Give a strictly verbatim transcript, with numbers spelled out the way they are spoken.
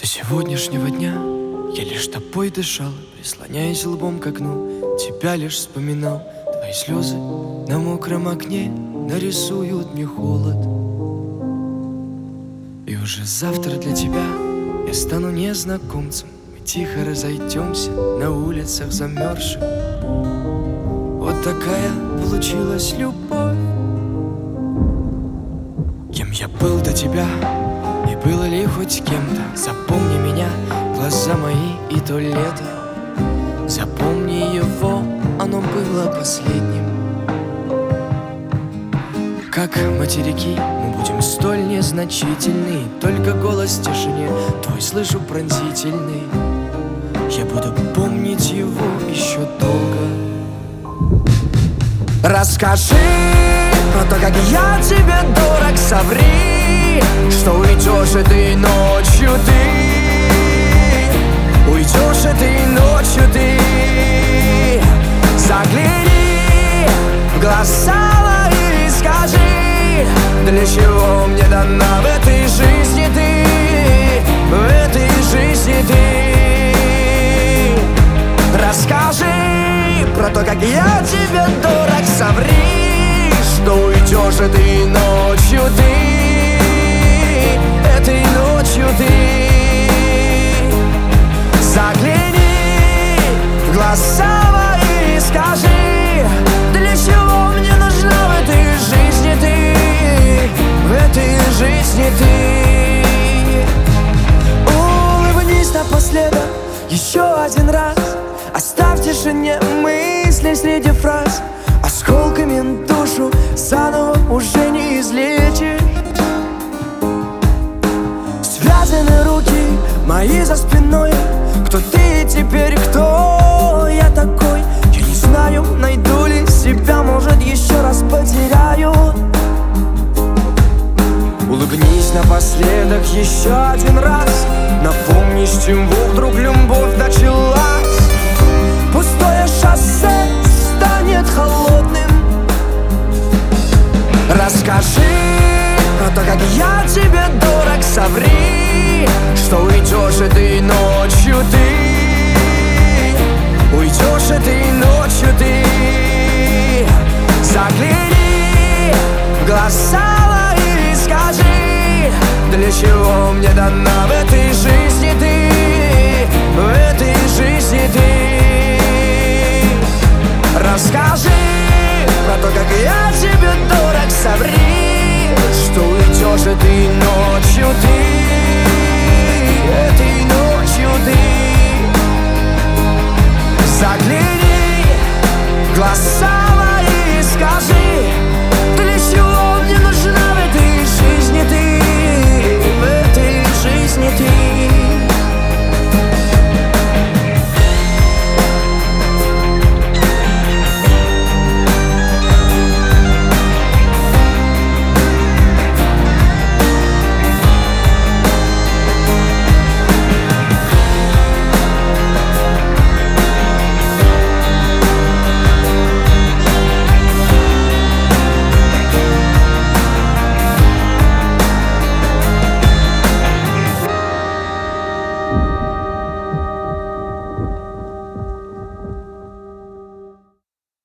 До сегодняшнего дня я лишь тобой дышал, прислоняясь лбом к окну, тебя лишь вспоминал. Твои слезы на мокром окне нарисуют мне холод. И уже завтра для тебя я стану незнакомцем. Мы тихо разойдемся на улицах замерзших. Вот такая получилась любовь. Кем я был до тебя, и было ли хоть кем-то? Запомни меня, глаза мои и то лето. Запомни его, оно было последним. Как материки мы будем столь незначительны, только голос в тишине твой слышу пронзительный. Я буду помнить его еще долго. Расскажи про то, как я тебе дорог, соври, что уйдешь этой ночью ты. Уйдешь этой ночью ты. Загляни в глаза мои и скажи, для чего мне дана в этой жизни ты. В этой жизни ты. Расскажи про то, как я тебе дорог, соври, что уйдешь этой ночью ты. Этой ночью ты. Загляни в глаза мои и скажи, для чего мне нужна в этой жизни ты. В этой жизни ты. Улыбнись напоследок еще один раз, оставь в тишине мысли среди фраз. Осколками душу заново уже не излечишь. Связаны руки мои за спиной. Кто ты теперь, кто я такой? Я не знаю, найду ли себя, может еще раз потеряю. Улыбнись напоследок еще один раз, напомни, с чего вдруг любовь началась. Пустое шоссе станет холодным. Расскажи про то, как я тебе дорог, соври, что уйдешь этой ночью ты. Уйдешь этой ночью ты. Загляни в глаза мои и скажи, для чего мне дана в этой жизни ты. В этой жизни ты. Расскажи про то, как я тебе дорог, соври, что уйдешь этой ночью ты.